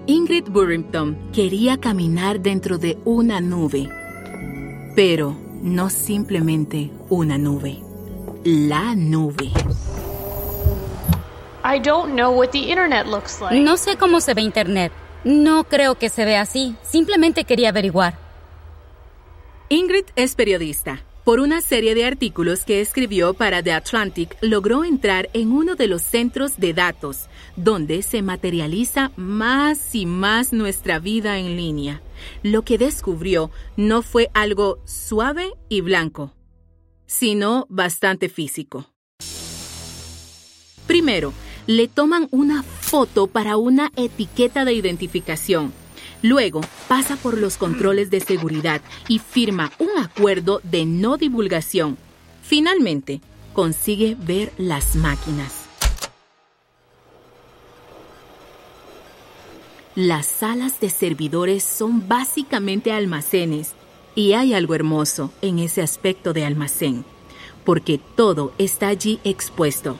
Ingrid Burrington quería caminar dentro de una nube, pero no simplemente una nube, la nube. I don't know what the internet looks like. No sé cómo se ve Internet. No creo que se vea así. Simplemente quería averiguar. Ingrid es periodista. Por una serie de artículos que escribió para The Atlantic, logró entrar en uno de los centros de datos, donde se materializa más y más nuestra vida en línea. Lo que descubrió no fue algo suave y blanco, sino bastante físico. Primero, le toman una foto para una etiqueta de identificación. Luego, pasa por los controles de seguridad y firma un acuerdo de no divulgación. Finalmente, consigue ver las máquinas. Las salas de servidores son básicamente almacenes, y hay algo hermoso en ese aspecto de almacén, porque todo está allí expuesto.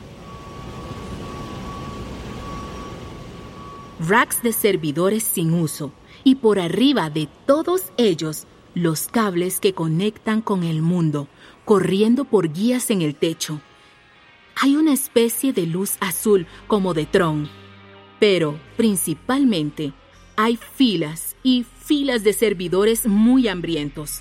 Racks de servidores sin uso, y por arriba de todos ellos, los cables que conectan con el mundo, corriendo por guías en el techo. Hay una especie de luz azul como de Tron, pero principalmente hay filas y filas de servidores muy hambrientos.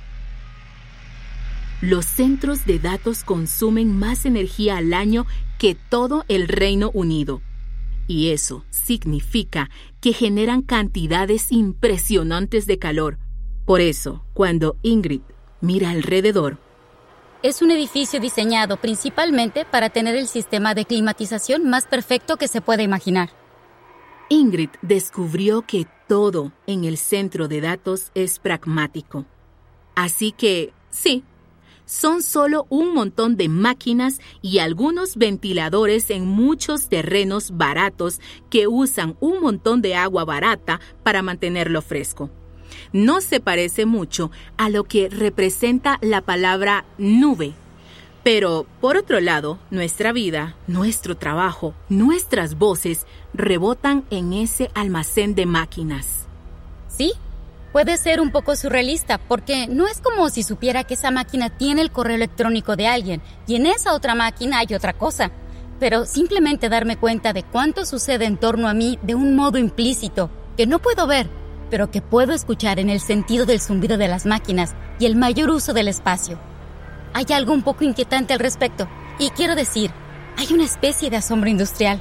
Los centros de datos consumen más energía al año que todo el Reino Unido. Y eso significa que generan cantidades impresionantes de calor. Por eso, cuando Ingrid mira alrededor, es un edificio diseñado principalmente para tener el sistema de climatización más perfecto que se pueda imaginar. Ingrid descubrió que todo en el centro de datos es pragmático. Así que, sí, son solo un montón de máquinas y algunos ventiladores en muchos terrenos baratos que usan un montón de agua barata para mantenerlo fresco. No se parece mucho a lo que representa la palabra nube. Pero, por otro lado, nuestra vida, nuestro trabajo, nuestras voces rebotan en ese almacén de máquinas. ¿Sí? Puede ser un poco surrealista, porque no es como si supiera que esa máquina tiene el correo electrónico de alguien y en esa otra máquina hay otra cosa. Pero simplemente darme cuenta de cuánto sucede en torno a mí de un modo implícito, que no puedo ver, pero que puedo escuchar en el sentido del zumbido de las máquinas y el mayor uso del espacio. Hay algo un poco inquietante al respecto, y quiero decir, hay una especie de asombro industrial.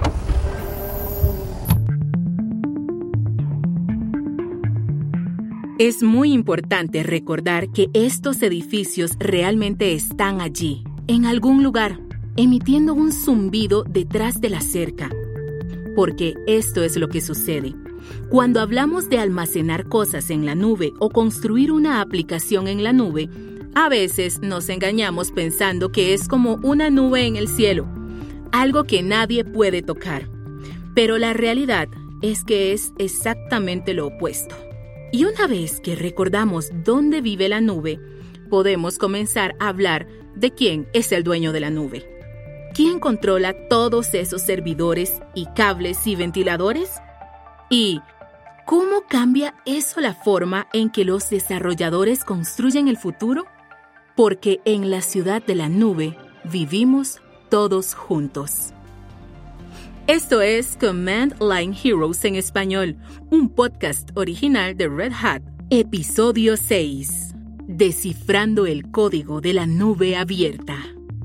Es muy importante recordar que estos edificios realmente están allí, en algún lugar, emitiendo un zumbido detrás de la cerca. Porque esto es lo que sucede. Cuando hablamos de almacenar cosas en la nube o construir una aplicación en la nube, a veces nos engañamos pensando que es como una nube en el cielo, algo que nadie puede tocar. Pero la realidad es que es exactamente lo opuesto. Y una vez que recordamos dónde vive la nube, podemos comenzar a hablar de quién es el dueño de la nube. ¿Quién controla todos esos servidores y cables y ventiladores? ¿Y cómo cambia eso la forma en que los desarrolladores construyen el futuro? Porque en la ciudad de la nube vivimos todos juntos. Esto es Command Line Heroes en español, un podcast original de Red Hat, episodio 6. Descifrando el código de la nube abierta.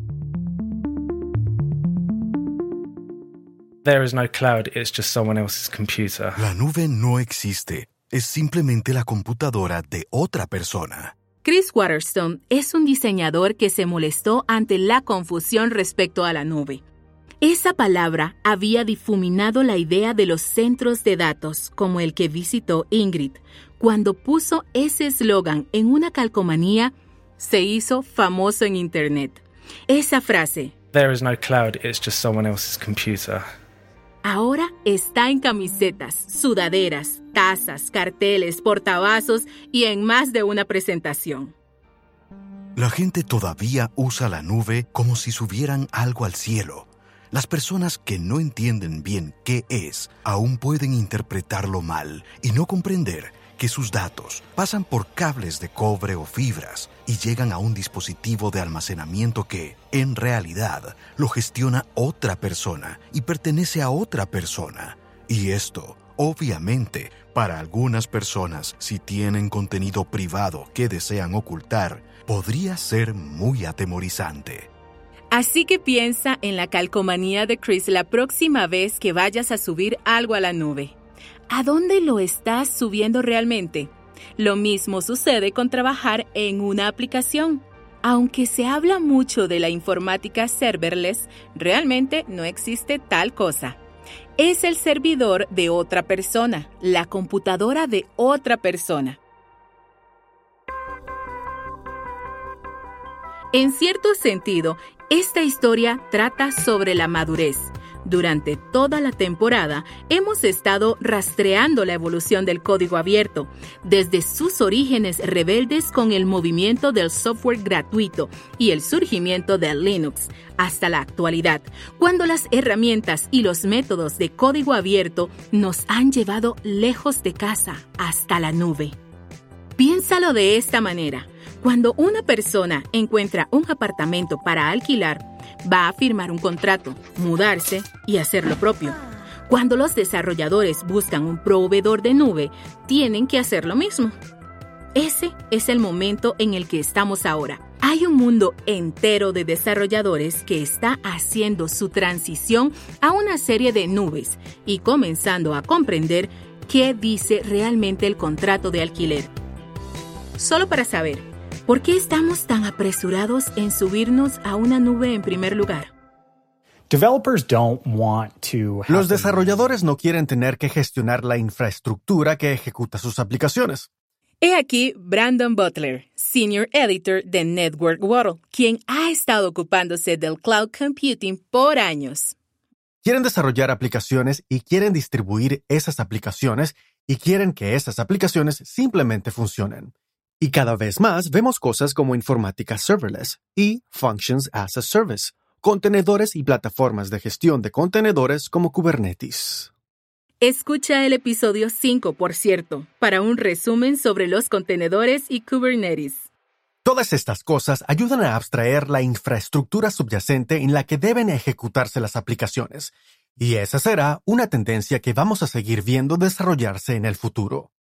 There is no cloud, it's just someone else's computer. La nube no existe, es simplemente la computadora de otra persona. Chris Waterstone es un diseñador que se molestó ante la confusión respecto a la nube. Esa palabra había difuminado la idea de los centros de datos, como el que visitó Ingrid. Cuando puso ese eslogan en una calcomanía, se hizo famoso en Internet. Esa frase, There is no cloud, it's just someone else's computer. Ahora está en camisetas, sudaderas, tazas, carteles, portavasos y en más de una presentación. La gente todavía usa la nube como si subieran algo al cielo. Las personas que no entienden bien qué es, aún pueden interpretarlo mal y no comprender que sus datos pasan por cables de cobre o fibras y llegan a un dispositivo de almacenamiento que, en realidad, lo gestiona otra persona y pertenece a otra persona. Y esto, obviamente, para algunas personas, si tienen contenido privado que desean ocultar, podría ser muy atemorizante. Así que piensa en la calcomanía de Chris la próxima vez que vayas a subir algo a la nube. ¿A dónde lo estás subiendo realmente? Lo mismo sucede con trabajar en una aplicación. Aunque se habla mucho de la informática serverless, realmente no existe tal cosa. Es el servidor de otra persona, la computadora de otra persona. En cierto sentido, esta historia trata sobre la madurez. Durante toda la temporada hemos estado rastreando la evolución del código abierto, desde sus orígenes rebeldes con el movimiento del software gratuito y el surgimiento de Linux, hasta la actualidad, cuando las herramientas y los métodos de código abierto nos han llevado lejos de casa hasta la nube. Piénsalo de esta manera. Cuando una persona encuentra un apartamento para alquilar, va a firmar un contrato, mudarse y hacer lo propio. Cuando los desarrolladores buscan un proveedor de nube, tienen que hacer lo mismo. Ese es el momento en el que estamos ahora. Hay un mundo entero de desarrolladores que está haciendo su transición a una serie de nubes y comenzando a comprender qué dice realmente el contrato de alquiler. Solo para saber, ¿por qué estamos tan apresurados en subirnos a una nube en primer lugar? Los desarrolladores no quieren tener que gestionar la infraestructura que ejecuta sus aplicaciones. He aquí Brandon Butler, Senior Editor de Network World, quien ha estado ocupándose del cloud computing por años. Quieren desarrollar aplicaciones y quieren distribuir esas aplicaciones y quieren que esas aplicaciones simplemente funcionen. Y cada vez más vemos cosas como informática serverless y Functions as a Service, contenedores y plataformas de gestión de contenedores como Kubernetes. Escucha el episodio 5, por cierto, para un resumen sobre los contenedores y Kubernetes. Todas estas cosas ayudan a abstraer la infraestructura subyacente en la que deben ejecutarse las aplicaciones, y esa será una tendencia que vamos a seguir viendo desarrollarse en el futuro.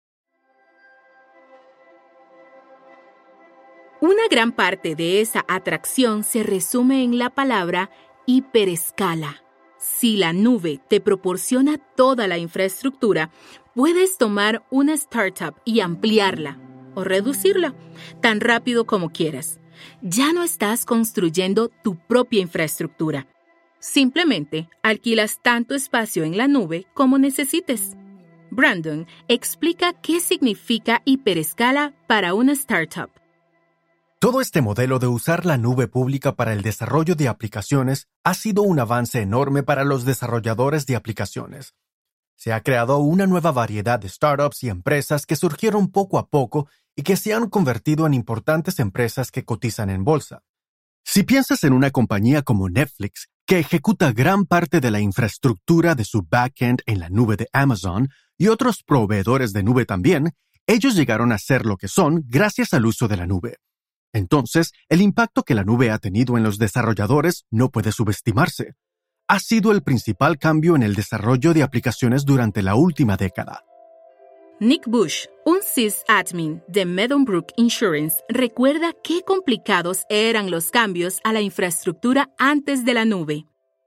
Una gran parte de esa atracción se resume en la palabra hiperescala. Si la nube te proporciona toda la infraestructura, puedes tomar una startup y ampliarla o reducirla tan rápido como quieras. Ya no estás construyendo tu propia infraestructura. Simplemente alquilas tanto espacio en la nube como necesites. Brandon explica qué significa hiperescala para una startup. Todo este modelo de usar la nube pública para el desarrollo de aplicaciones ha sido un avance enorme para los desarrolladores de aplicaciones. Se ha creado una nueva variedad de startups y empresas que surgieron poco a poco y que se han convertido en importantes empresas que cotizan en bolsa. Si piensas en una compañía como Netflix, que ejecuta gran parte de la infraestructura de su backend en la nube de Amazon y otros proveedores de nube también, ellos llegaron a ser lo que son gracias al uso de la nube. Entonces, el impacto que la nube ha tenido en los desarrolladores no puede subestimarse. Ha sido el principal cambio en el desarrollo de aplicaciones durante la última década. Nick Bush, un sysadmin de Meadowbrook Insurance, recuerda qué complicados eran los cambios a la infraestructura antes de la nube.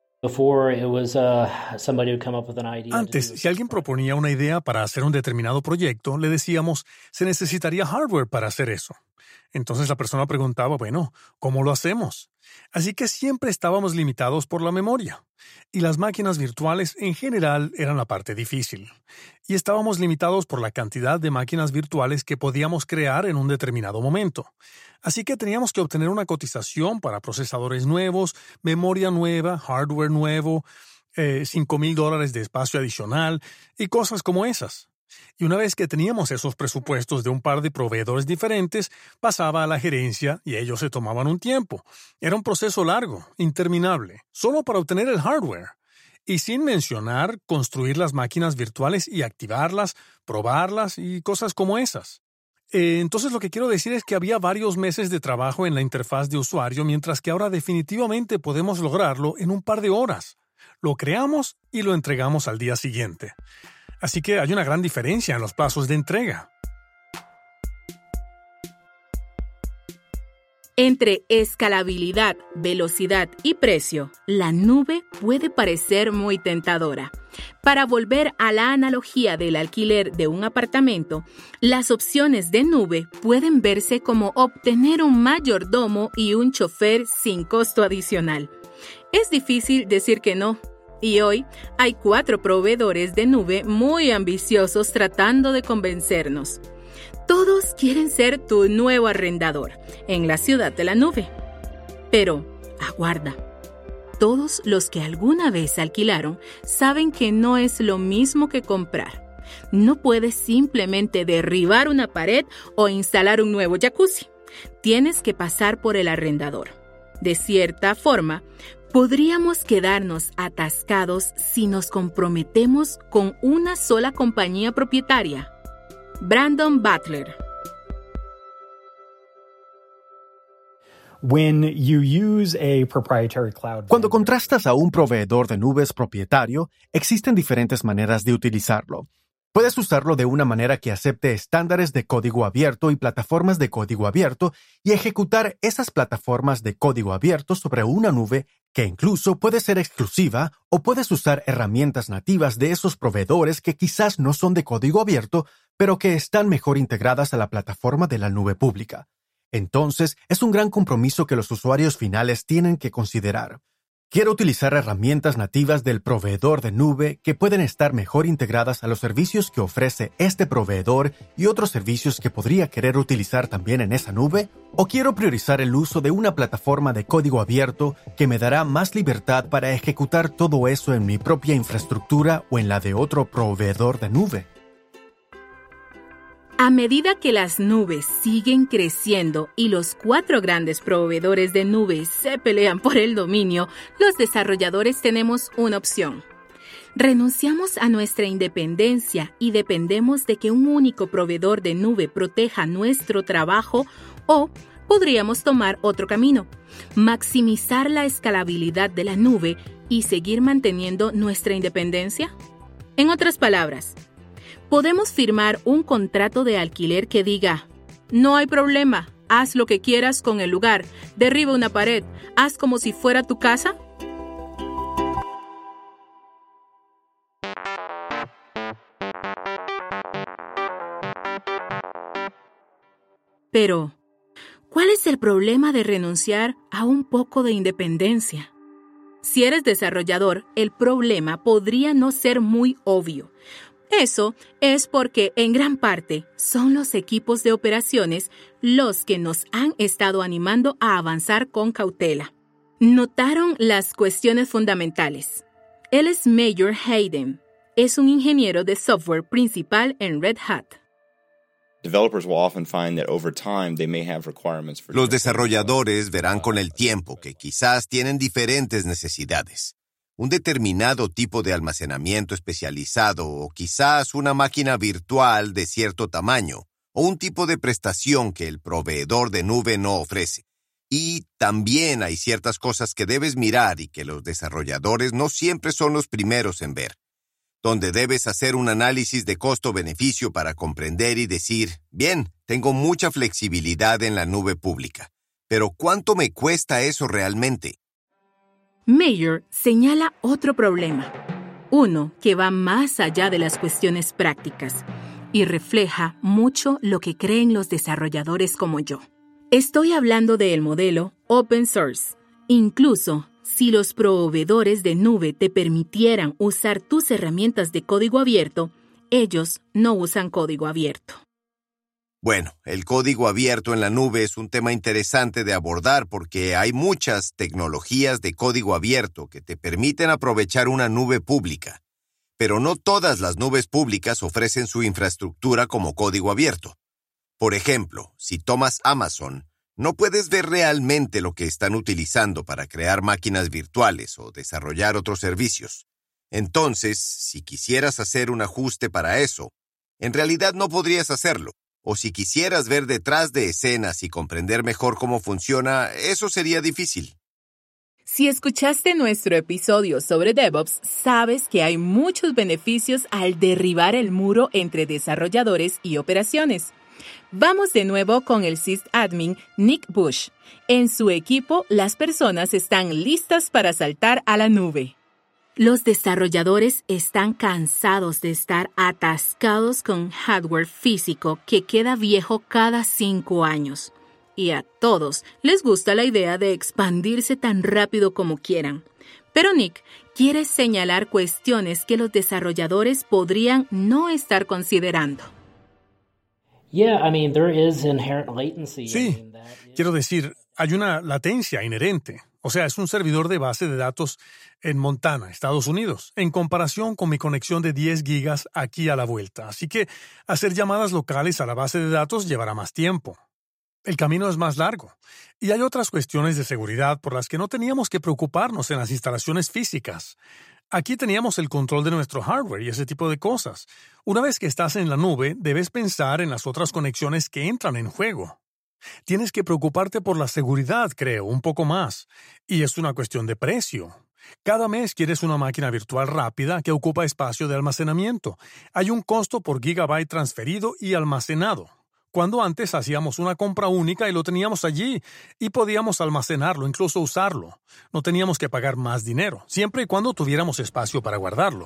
Antes, si alguien proponía una idea para hacer un determinado proyecto, le decíamos, se necesitaría hardware para hacer eso. Entonces la persona preguntaba, bueno, ¿cómo lo hacemos? Así que siempre estábamos limitados por la memoria. Y las máquinas virtuales en general eran la parte difícil. Y estábamos limitados por la cantidad de máquinas virtuales que podíamos crear en un determinado momento. Así que teníamos que obtener una cotización para procesadores nuevos, memoria nueva, hardware nuevo, $5,000 de espacio adicional y cosas como esas. Y una vez que teníamos esos presupuestos de un par de proveedores diferentes, pasaba a la gerencia y ellos se tomaban un tiempo. Era un proceso largo, interminable, solo para obtener el hardware. Y sin mencionar construir las máquinas virtuales y activarlas, probarlas y cosas como esas. Entonces lo que quiero decir es que había varios meses de trabajo en la interfaz de usuario, mientras que ahora definitivamente podemos lograrlo en un par de horas. Lo creamos y lo entregamos al día siguiente. Así que hay una gran diferencia en los plazos de entrega. Entre escalabilidad, velocidad y precio, la nube puede parecer muy tentadora. Para volver a la analogía del alquiler de un apartamento, las opciones de nube pueden verse como obtener un mayordomo y un chofer sin costo adicional. Es difícil decir que no. Y hoy hay 4 proveedores de nube muy ambiciosos tratando de convencernos. Todos quieren ser tu nuevo arrendador en la ciudad de la nube. Pero, aguarda. Todos los que alguna vez alquilaron saben que no es lo mismo que comprar. No puedes simplemente derribar una pared o instalar un nuevo jacuzzi. Tienes que pasar por el arrendador. De cierta forma, podríamos quedarnos atascados si nos comprometemos con una sola compañía propietaria. Brandon Butler. Cuando contrastas a un proveedor de nubes propietario, existen diferentes maneras de utilizarlo. Puedes usarlo de una manera que acepte estándares de código abierto y plataformas de código abierto y ejecutar esas plataformas de código abierto sobre una nube que incluso puede ser exclusiva, o puedes usar herramientas nativas de esos proveedores que quizás no son de código abierto, pero que están mejor integradas a la plataforma de la nube pública. Entonces, es un gran compromiso que los usuarios finales tienen que considerar. Quiero utilizar herramientas nativas del proveedor de nube que pueden estar mejor integradas a los servicios que ofrece este proveedor y otros servicios que podría querer utilizar también en esa nube, o quiero priorizar el uso de una plataforma de código abierto que me dará más libertad para ejecutar todo eso en mi propia infraestructura o en la de otro proveedor de nube. A medida que las nubes siguen creciendo y los 4 grandes proveedores de nubes se pelean por el dominio, los desarrolladores tenemos una opción. Renunciamos a nuestra independencia y dependemos de que un único proveedor de nube proteja nuestro trabajo, o podríamos tomar otro camino, maximizar la escalabilidad de la nube y seguir manteniendo nuestra independencia. En otras palabras, podemos firmar un contrato de alquiler que diga: no hay problema, haz lo que quieras con el lugar, derriba una pared, haz como si fuera tu casa. Pero, ¿cuál es el problema de renunciar a un poco de independencia? Si eres desarrollador, el problema podría no ser muy obvio. Eso es porque, en gran parte, son los equipos de operaciones los que nos han estado animando a avanzar con cautela. Notaron las cuestiones fundamentales. Él es Major Hayden. Es un ingeniero de software principal en Red Hat. Los desarrolladores verán con el tiempo que quizás tienen diferentes necesidades. Un determinado tipo de almacenamiento especializado, o quizás una máquina virtual de cierto tamaño, o un tipo de prestación que el proveedor de nube no ofrece. Y también hay ciertas cosas que debes mirar y que los desarrolladores no siempre son los primeros en ver, donde debes hacer un análisis de costo-beneficio para comprender y decir: bien, tengo mucha flexibilidad en la nube pública, pero ¿cuánto me cuesta eso realmente? Major señala otro problema, uno que va más allá de las cuestiones prácticas y refleja mucho lo que creen los desarrolladores como yo. Estoy hablando del modelo open source. Incluso si los proveedores de nube te permitieran usar tus herramientas de código abierto, ellos no usan código abierto. Bueno, el código abierto en la nube es un tema interesante de abordar porque hay muchas tecnologías de código abierto que te permiten aprovechar una nube pública. pero no todas las nubes públicas ofrecen su infraestructura como código abierto. Por ejemplo, si tomas Amazon, no puedes ver realmente lo que están utilizando para crear máquinas virtuales o desarrollar otros servicios. Entonces, si quisieras hacer un ajuste para eso, en realidad no podrías hacerlo. O si quisieras ver detrás de escenas y comprender mejor cómo funciona, eso sería difícil. Si escuchaste nuestro episodio sobre DevOps, sabes que hay muchos beneficios al derribar el muro entre desarrolladores y operaciones. Vamos de nuevo con el sysadmin Nick Bush. En su equipo, las personas están listas para saltar a la nube. Los desarrolladores están cansados de estar atascados con hardware físico que queda viejo cada 5 años. Y a todos les gusta la idea de expandirse tan rápido como quieran. Pero Nick quiere señalar cuestiones que los desarrolladores podrían no estar considerando. Sí, quiero decir, hay una latencia inherente. O sea, es un servidor de base de datos en Montana, Estados Unidos, en comparación con mi conexión de 10 gigas aquí a la vuelta. Así que hacer llamadas locales a la base de datos llevará más tiempo. El camino es más largo. Y hay otras cuestiones de seguridad por las que no teníamos que preocuparnos en las instalaciones físicas. Aquí teníamos el control de nuestro hardware y ese tipo de cosas. Una vez que estás en la nube, debes pensar en las otras conexiones que entran en juego. Tienes que preocuparte por la seguridad, creo, un poco más. Y es una cuestión de precio. Cada mes quieres una máquina virtual rápida que ocupa espacio de almacenamiento. Hay un costo por gigabyte transferido y almacenado. Cuando antes hacíamos una compra única y lo teníamos allí y podíamos almacenarlo, incluso usarlo. No teníamos que pagar más dinero, siempre y cuando tuviéramos espacio para guardarlo.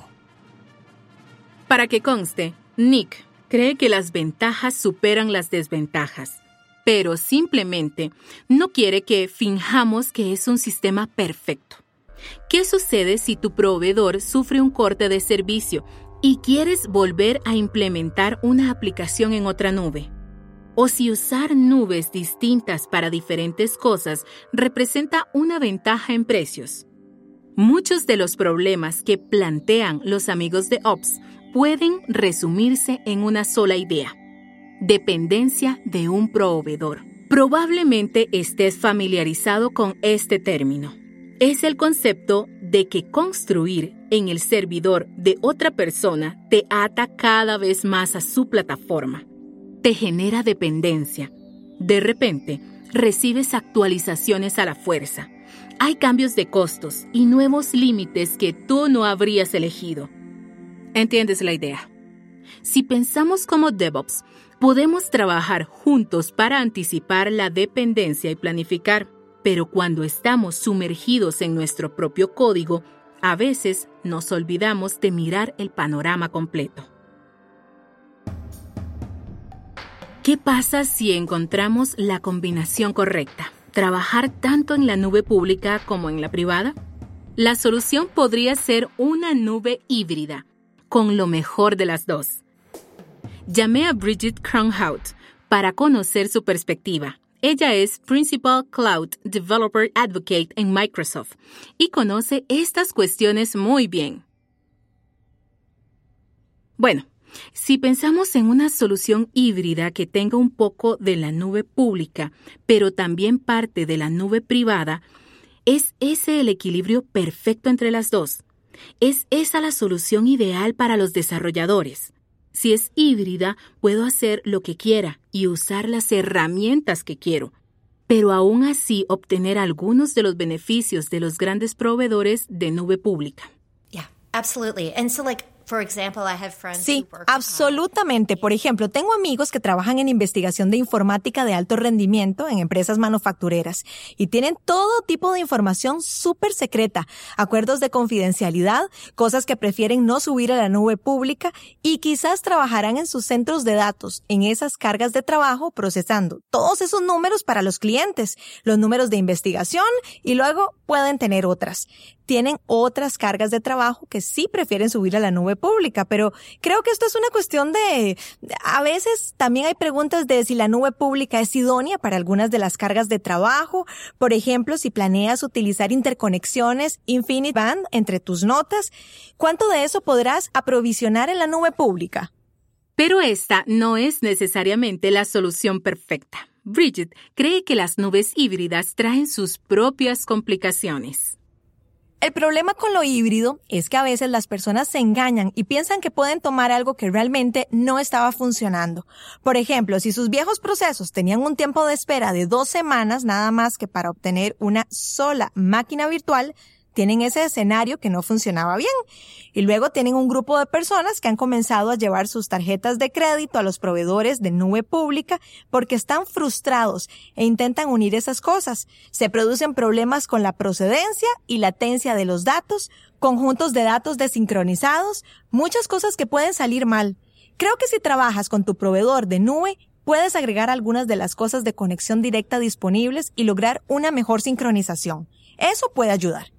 Para que conste, Nick cree que las ventajas superan las desventajas, pero simplemente no quiere que finjamos que es un sistema perfecto. ¿Qué sucede si tu proveedor sufre un corte de servicio y quieres volver a implementar una aplicación en otra nube? O si usar nubes distintas para diferentes cosas representa una ventaja en precios. Muchos de los problemas que plantean los amigos de Ops pueden resumirse en una sola idea: dependencia de un proveedor. Probablemente estés familiarizado con este término. Es el concepto de que construir en el servidor de otra persona te ata cada vez más a su plataforma. Te genera dependencia. De repente, recibes actualizaciones a la fuerza. Hay cambios de costos y nuevos límites que tú no habrías elegido. ¿Entiendes la idea? Si pensamos como DevOps, podemos trabajar juntos para anticipar la dependencia y planificar, pero cuando estamos sumergidos en nuestro propio código, a veces nos olvidamos de mirar el panorama completo. ¿Qué pasa si encontramos la combinación correcta? ¿Trabajar tanto en la nube pública como en la privada? La solución podría ser una nube híbrida, con lo mejor de las dos. Llamé a Bridget Cronhout para conocer su perspectiva. Ella es Principal Cloud Developer Advocate en Microsoft y conoce estas cuestiones muy bien. Bueno, si pensamos en una solución híbrida que tenga un poco de la nube pública, pero también parte de la nube privada, ¿es ese el equilibrio perfecto entre las dos? ¿Es esa la solución ideal para los desarrolladores? Si es híbrida, puedo hacer lo que quiera y usar las herramientas que quiero, pero aún así obtener algunos de los beneficios de los grandes proveedores de nube pública. Yeah, absolutely. And so Sí, absolutamente. Por ejemplo, tengo amigos que trabajan en investigación de informática de alto rendimiento en empresas manufactureras y tienen todo tipo de información súper secreta, acuerdos de confidencialidad, cosas que prefieren no subir a la nube pública y quizás trabajarán en sus centros de datos, en esas cargas de trabajo, procesando todos esos números para los clientes, los números de investigación y luego pueden tener otras. tienen otras cargas de trabajo que sí prefieren subir a la nube pública, pero creo que esto es una cuestión a veces también hay preguntas de si la nube pública es idónea para algunas de las cargas de trabajo. Por ejemplo, si planeas utilizar interconexiones InfiniBand entre tus notas, ¿cuánto de eso podrás aprovisionar en la nube pública? Pero esta no es necesariamente la solución perfecta. Bridget cree que las nubes híbridas traen sus propias complicaciones. El problema con lo híbrido es que a veces las personas se engañan y piensan que pueden tomar algo que realmente no estaba funcionando. Por ejemplo, si sus viejos procesos tenían un tiempo de espera de 2 semanas nada más que para obtener una sola máquina virtual, tienen ese escenario que no funcionaba bien. Y luego tienen un grupo de personas que han comenzado a llevar sus tarjetas de crédito a los proveedores de nube pública porque están frustrados e intentan unir esas cosas. Se producen problemas con la procedencia y latencia de los datos, conjuntos de datos desincronizados, muchas cosas que pueden salir mal. Creo que si trabajas con tu proveedor de nube, puedes agregar algunas de las cosas de conexión directa disponibles y lograr una mejor sincronización. Eso puede ayudar.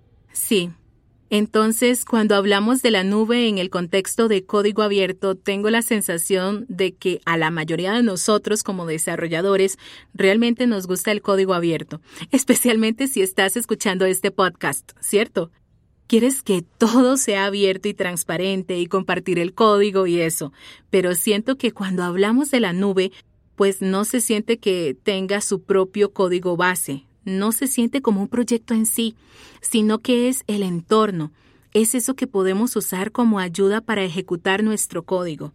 Sí. Entonces, cuando hablamos de la nube en el contexto de código abierto, tengo la sensación de que a la mayoría de nosotros como desarrolladores realmente nos gusta el código abierto, especialmente si estás escuchando este podcast, ¿cierto? Quieres que todo sea abierto y transparente y compartir el código y eso, pero siento que cuando hablamos de la nube, pues no se siente que tenga su propio código base. No se siente como un proyecto en sí, sino que es el entorno. Es eso que podemos usar como ayuda para ejecutar nuestro código.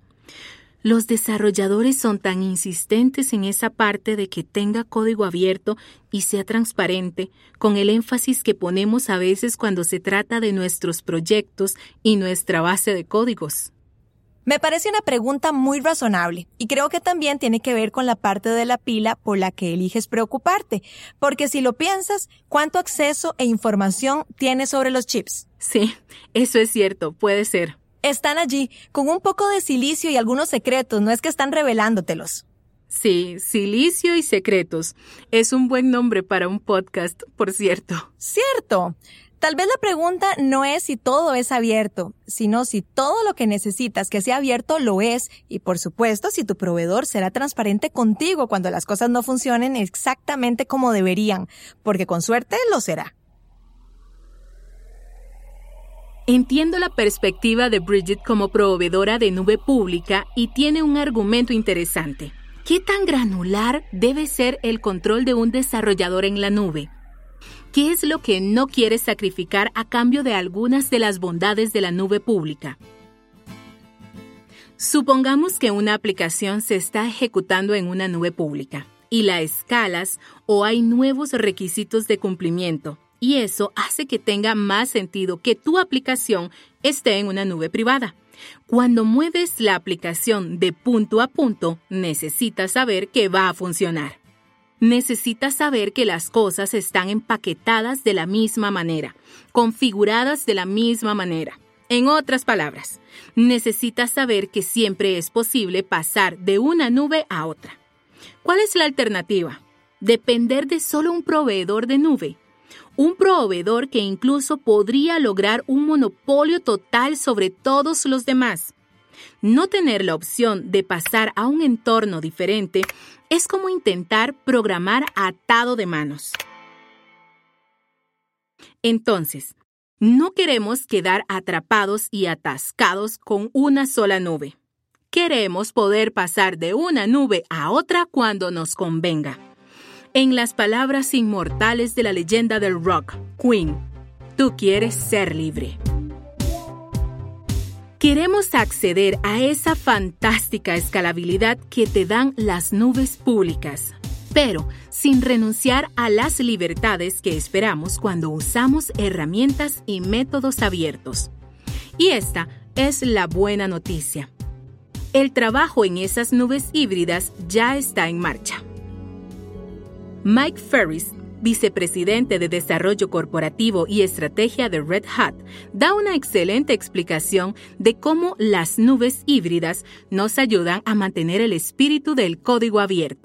Los desarrolladores son tan insistentes en esa parte de que tenga código abierto y sea transparente, con el énfasis que ponemos a veces cuando se trata de nuestros proyectos y nuestra base de códigos. Me parece una pregunta muy razonable y creo que también tiene que ver con la parte de la pila por la que eliges preocuparte, porque si lo piensas, ¿cuánto acceso e información tienes sobre los chips? Sí, eso es cierto, puede ser. Están allí, con un poco de silicio y algunos secretos, no es que están revelándotelos. Sí, silicio y secretos. Es un buen nombre para un podcast, por cierto. ¡Cierto! Tal vez la pregunta no es si todo es abierto, sino si todo lo que necesitas que sea abierto lo es y, por supuesto, si tu proveedor será transparente contigo cuando las cosas no funcionen exactamente como deberían, porque con suerte lo será. Entiendo la perspectiva de Bridget como proveedora de nube pública y tiene un argumento interesante. ¿Qué tan granular debe ser el control de un desarrollador en la nube? ¿Qué es lo que no quieres sacrificar a cambio de algunas de las bondades de la nube pública? Supongamos que una aplicación se está ejecutando en una nube pública y la escalas o hay nuevos requisitos de cumplimiento y eso hace que tenga más sentido que tu aplicación esté en una nube privada. Cuando mueves la aplicación de punto a punto, necesitas saber que va a funcionar. Necesitas saber que las cosas están empaquetadas de la misma manera, configuradas de la misma manera. En otras palabras, necesitas saber que siempre es posible pasar de una nube a otra. ¿Cuál es la alternativa? Depender de solo un proveedor de nube. Un proveedor que incluso podría lograr un monopolio total sobre todos los demás. No tener la opción de pasar a un entorno diferente es como intentar programar atado de manos. Entonces, no queremos quedar atrapados y atascados con una sola nube. Queremos poder pasar de una nube a otra cuando nos convenga. En las palabras inmortales de la leyenda del rock, Queen, tú quieres ser libre. Queremos acceder a esa fantástica escalabilidad que te dan las nubes públicas, pero sin renunciar a las libertades que esperamos cuando usamos herramientas y métodos abiertos. Y esta es la buena noticia. El trabajo en esas nubes híbridas ya está en marcha. Mike Ferris, vicepresidente de Desarrollo Corporativo y Estrategia de Red Hat, da una excelente explicación de cómo las nubes híbridas nos ayudan a mantener el espíritu del código abierto.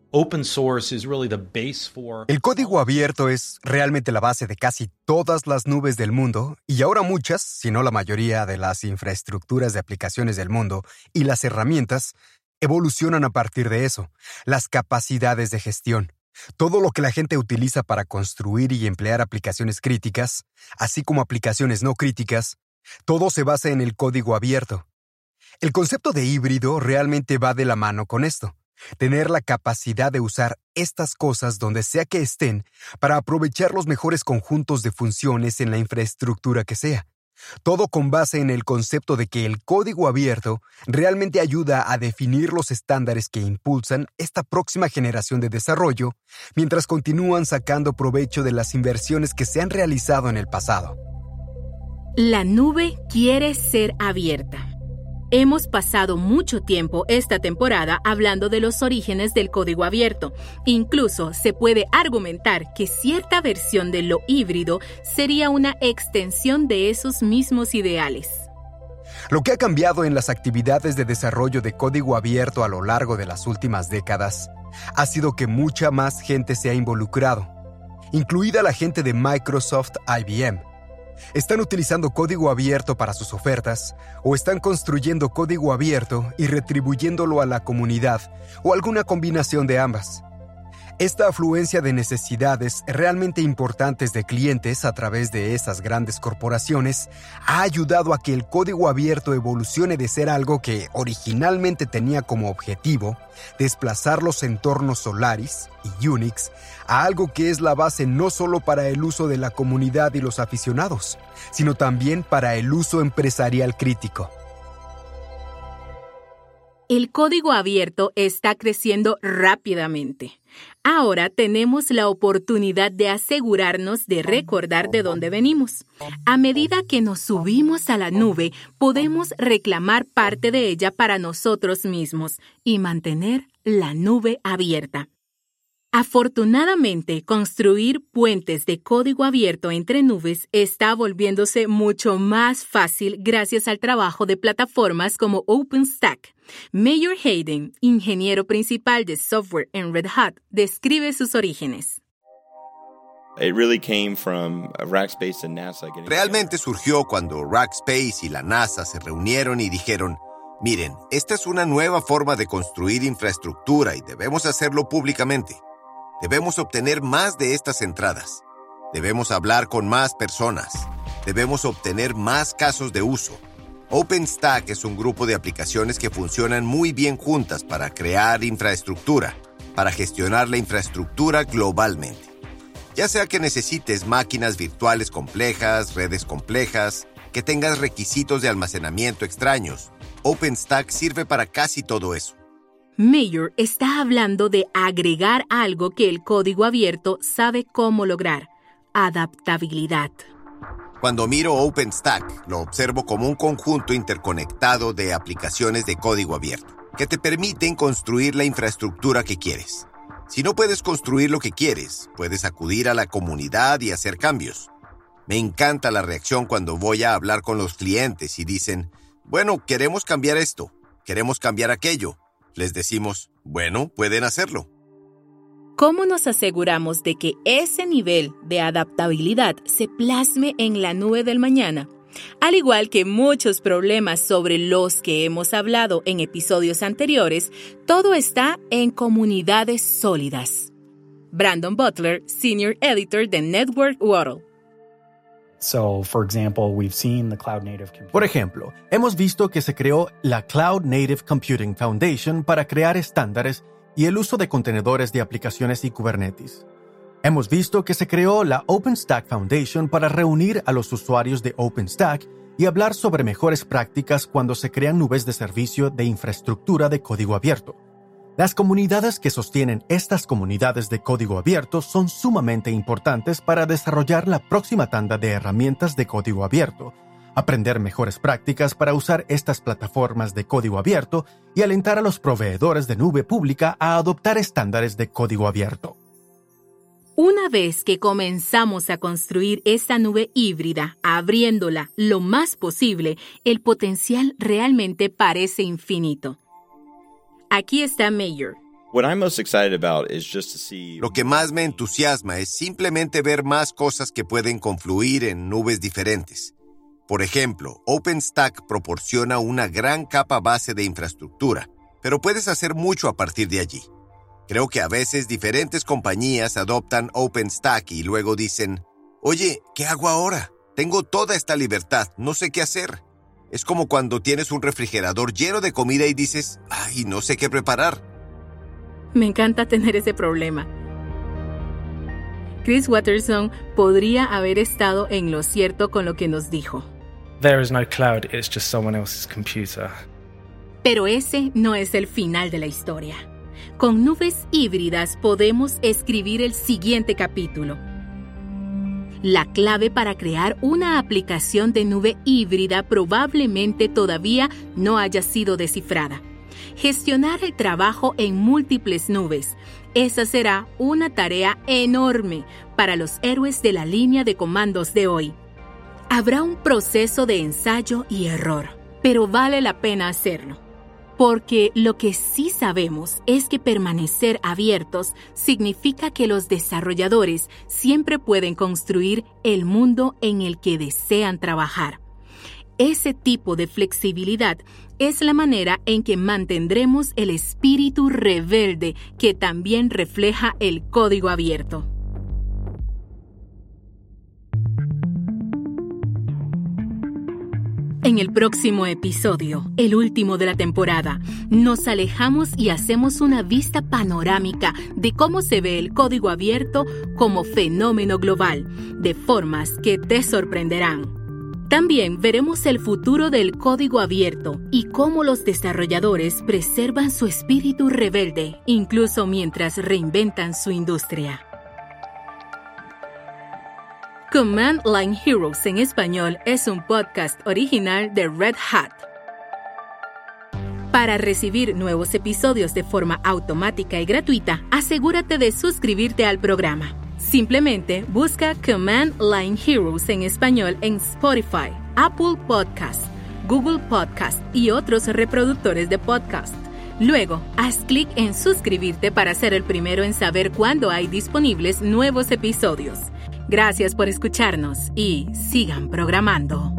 El código abierto es realmente la base de casi todas las nubes del mundo y ahora muchas, si no la mayoría de las infraestructuras de aplicaciones del mundo y las herramientas evolucionan a partir de eso. Las capacidades de gestión, todo lo que la gente utiliza para construir y emplear aplicaciones críticas, así como aplicaciones no críticas, todo se basa en el código abierto. El concepto de híbrido realmente va de la mano con esto. Tener la capacidad de usar estas cosas donde sea que estén para aprovechar los mejores conjuntos de funciones en la infraestructura que sea. Todo con base en el concepto de que el código abierto realmente ayuda a definir los estándares que impulsan esta próxima generación de desarrollo, mientras continúan sacando provecho de las inversiones que se han realizado en el pasado. La nube quiere ser abierta. Hemos pasado mucho tiempo esta temporada hablando de los orígenes del código abierto. Incluso se puede argumentar que cierta versión de lo híbrido sería una extensión de esos mismos ideales. Lo que ha cambiado en las actividades de desarrollo de código abierto a lo largo de las últimas décadas ha sido que mucha más gente se ha involucrado, incluida la gente de Microsoft IBM. Están utilizando código abierto para sus ofertas o están construyendo código abierto y retribuyéndolo a la comunidad o alguna combinación de ambas. Esta afluencia de necesidades realmente importantes de clientes a través de esas grandes corporaciones ha ayudado a que el código abierto evolucione de ser algo que originalmente tenía como objetivo desplazar los entornos Solaris y Unix a algo que es la base no solo para el uso de la comunidad y los aficionados, sino también para el uso empresarial crítico. El código abierto está creciendo rápidamente. Ahora tenemos la oportunidad de asegurarnos de recordar de dónde venimos. A medida que nos subimos a la nube, podemos reclamar parte de ella para nosotros mismos y mantener la nube abierta. Afortunadamente, construir puentes de código abierto entre nubes está volviéndose mucho más fácil gracias al trabajo de plataformas como OpenStack. Mayor Hayden, ingeniero principal de software en Red Hat, describe sus orígenes. Realmente surgió cuando Rackspace y la NASA se reunieron y dijeron, miren, esta es una nueva forma de construir infraestructura y debemos hacerlo públicamente. Debemos obtener más de estas entradas. Debemos hablar con más personas. Debemos obtener más casos de uso. OpenStack es un grupo de aplicaciones que funcionan muy bien juntas para crear infraestructura, para gestionar la infraestructura globalmente. Ya sea que necesites máquinas virtuales complejas, redes complejas, que tengas requisitos de almacenamiento extraños, OpenStack sirve para casi todo eso. Mayor está hablando de agregar algo que el código abierto sabe cómo lograr: adaptabilidad. Cuando miro OpenStack, lo observo como un conjunto interconectado de aplicaciones de código abierto, que te permiten construir la infraestructura que quieres. Si no puedes construir lo que quieres, puedes acudir a la comunidad y hacer cambios. Me encanta la reacción cuando voy a hablar con los clientes y dicen, bueno, queremos cambiar esto, queremos cambiar aquello. Les decimos, bueno, pueden hacerlo. ¿Cómo nos aseguramos de que ese nivel de adaptabilidad se plasme en la nube del mañana? Al igual que muchos problemas sobre los que hemos hablado en episodios anteriores, todo está en comunidades sólidas. Brandon Butler, Senior Editor de Network Waddle. Por ejemplo, hemos visto que se creó la Cloud Native Computing Foundation para crear estándares y el uso de contenedores de aplicaciones y Kubernetes. Hemos visto que se creó la OpenStack Foundation para reunir a los usuarios de OpenStack y hablar sobre mejores prácticas cuando se crean nubes de servicio de infraestructura de código abierto. Las comunidades que sostienen estas comunidades de código abierto son sumamente importantes para desarrollar la próxima tanda de herramientas de código abierto, aprender mejores prácticas para usar estas plataformas de código abierto y alentar a los proveedores de nube pública a adoptar estándares de código abierto. Una vez que comenzamos a construir esta nube híbrida, abriéndola lo más posible, el potencial realmente parece infinito. Aquí está Mayor. Lo que más me entusiasma es simplemente ver más cosas que pueden confluir en nubes diferentes. Por ejemplo, OpenStack proporciona una gran capa base de infraestructura, pero puedes hacer mucho a partir de allí. Creo que a veces diferentes compañías adoptan OpenStack y luego dicen, oye, ¿qué hago ahora? Tengo toda esta libertad, no sé qué hacer. Es como cuando tienes un refrigerador lleno de comida y dices, ay, no sé qué preparar. Me encanta tener ese problema. Chris Watterson podría haber estado en lo cierto con lo que nos dijo. There is no cloud, it's just someone else's computer. Pero ese no es el final de la historia. Con nubes híbridas podemos escribir el siguiente capítulo. La clave para crear una aplicación de nube híbrida probablemente todavía no haya sido descifrada. Gestionar el trabajo en múltiples nubes. Esa será una tarea enorme para los héroes de la línea de comandos de hoy. Habrá un proceso de ensayo y error, pero vale la pena hacerlo. Porque lo que sí sabemos es que permanecer abiertos significa que los desarrolladores siempre pueden construir el mundo en el que desean trabajar. Ese tipo de flexibilidad es la manera en que mantendremos el espíritu rebelde que también refleja el código abierto. En el próximo episodio, el último de la temporada, nos alejamos y hacemos una vista panorámica de cómo se ve el código abierto como fenómeno global, de formas que te sorprenderán. También veremos el futuro del código abierto y cómo los desarrolladores preservan su espíritu rebelde, incluso mientras reinventan su industria. Command Line Heroes en español es un podcast original de Red Hat. Para recibir nuevos episodios de forma automática y gratuita, asegúrate de suscribirte al programa. Simplemente busca Command Line Heroes en español en Spotify, Apple Podcast, Google Podcast y otros reproductores de podcast. Luego, haz clic en suscribirte para ser el primero en saber cuándo hay disponibles nuevos episodios. Gracias por escucharnos y sigan programando.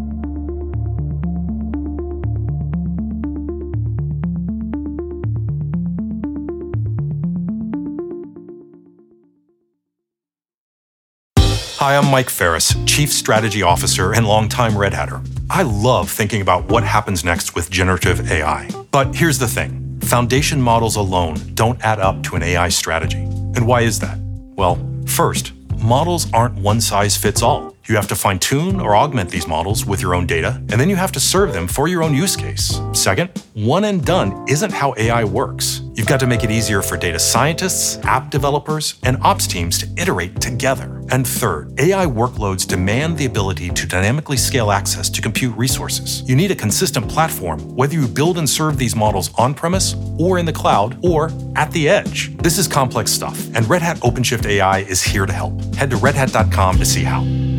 Hi, I'm Mike Ferris, Chief Strategy Officer and longtime Red Hatter. I love thinking about what happens next with generative AI. But here's the thing. Foundation models alone don't add up to an AI strategy. And why is that? Well, first, models aren't one size fits all. You have to fine-tune or augment these models with your own data, and then you have to serve them for your own use case. Second, one and done isn't how AI works. You've got to make it easier for data scientists, app developers, and ops teams to iterate together. And third, AI workloads demand the ability to dynamically scale access to compute resources. You need a consistent platform, whether you build and serve these models on-premise, or in the cloud, or at the edge. This is complex stuff, and Red Hat OpenShift AI is here to help. Head to redhat.com to see how.